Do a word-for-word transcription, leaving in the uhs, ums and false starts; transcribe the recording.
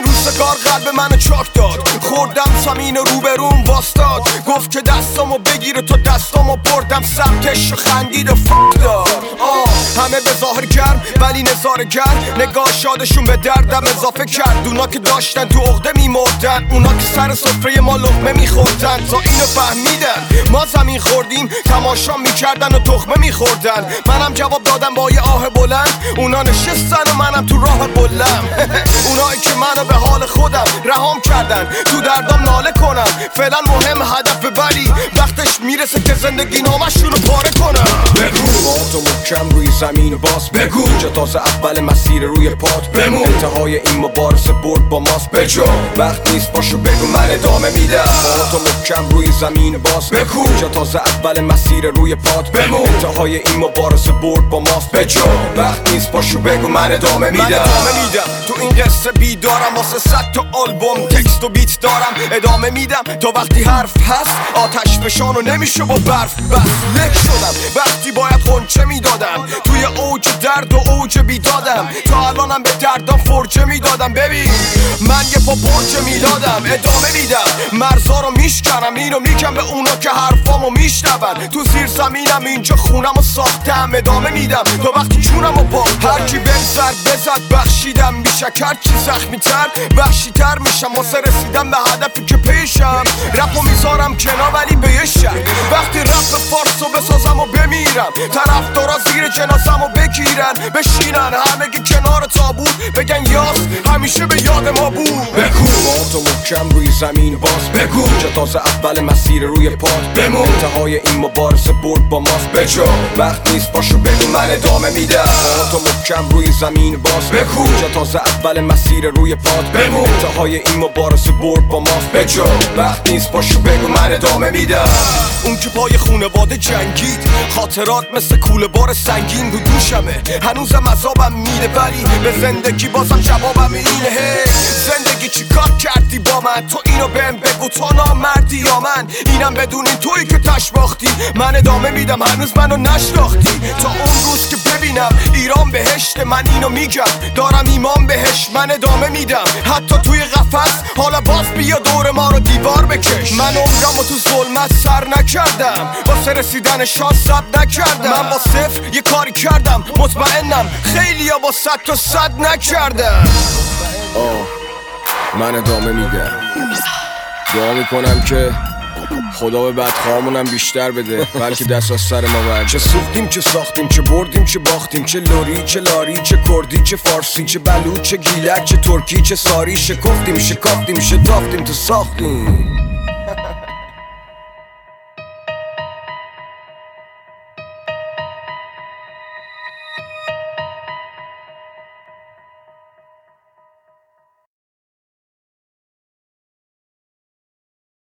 این روزگار قلب منو چاک داد. خوردم زمین روبروم واستاد، گفت که دستامو بگیره تو دستامو بردم سمتش و خندید و فک داد. آه همه به ظاهر گرم ولی نظاره گرم، نگاه شادشون به دردم اضافه کرد. اونا که داشتن تو عقده میمردن، اونا که سر سفره ما لقمه میخوردن. تا اینو فهمیدن ما زمین خوردیم، تماشا میکردن و تخمه میخوردن. منم جواب دادم با یه آه بلند، اونا نشستن و منم تو راه بلم. اونایی که منو به حال خودم رهام کردن، تو دردام ناله کنم. فعلا مهم هدف ولی وقتش میرسه که زندگی نامشون رو پاره کنم. بگو با تو محکم روی زمین باز بگو، اینجا تازه اول مسیر روی پات بمون. انتهای این مبارزه برد با ماست بجا، وقت نیست باشو بگو من ادامه میدم. با تو محکم روی زمین باز بگو، اینجا تازه اول مسیر روی پات بمون. انتهای این مبارزه برد با ماست بجا، وقت نیست باشو بگو من ادامه میدم. من ادامه میدم تو این قصه بیدارم، واسه صد تا آلبوم تکست و بیت دارم. ادامه میدم تا وقتی حرف هست، آتش فشانو نمیشه با برف بس. لک شدم وقتی باید خونچه میدادم، توی اوج درد و اوج بیدادم. تا الانم به دردم فرجه میدادم. ببین من یه پا برج میلادم. ادامه میدم مرزا رو میشکنم، اینو میگم به اونا که حرفامو میشنون. تو زیر زمینم اینجا خونمو ساختم. ادامه میدم تا وقتی جونمو باختم. هرکی بهم زد بزد بخشیدم، بیشک هرچی زخمی تر وحشی تر میشم. واسه رسیدم به هدفی که پیشم، رپو میذارم کنار ولی به یه شک. وقتی رپ فارسو بسازم و بمیرم، طرفدارا زیر جنازمو بگیرن بشینن همگی کنار تابوت، بگن یاس همیشه به یاد ما بود. بگو با تو محکم روی زمین باز بگو، اینجا تازه اول مسیر روی پات بمون. انتهای این مبارزه برد با ماست بجا، وقت نیست باشو بگو من ادامه میدم. با تو محکم روی زمین باز بگو، اینجا تازه اول مسیر روی پات بمون. انتهای این مبارزه برد با ماست بجا، وقت نیست باشو بگو من ادامه میدم. اون که پای خونواده جنگید، خاطرات مثل کوله بار سنگین رو دوشمه. هنوزم عذابم میره ولی به زندگی بازم جوابم اینه. هی زندگی چی کار کردی با من؟ تو اینو بهم بگو تو نامردی یا من؟ اینم بدونین تویی که تش باختی. من ادامه میدم هنوز منو نشناختی. تا اون روز که ببینم ایران بهشت، من اینو میگم دارم ایمان بهش. من ادامه میدم حتی توی قفس، حالا باز بیا دور ما رو دیوار بکش. من عمرمو تو ظلمت سر نکردم، واسه رسیدن شانس صبر نکردم. من با صفر یه کاری کردم، مطمئنم خیلیا با صد تا صد نکردم. آه من ادامه میدم، دعا میکنم که خدا به بدخواهمونم بیشتر بده، بلکه دست از سر ما برد. چه سوختیم چه ساختیم، چه بردیم چه باختیم، چه لوری چه لاری، چه کردی چه فارسی، چه بلوچ چه گیلک، چه ترکی چه ساری. شکفتیم شکافتیم شتافتیم تو ساختیم.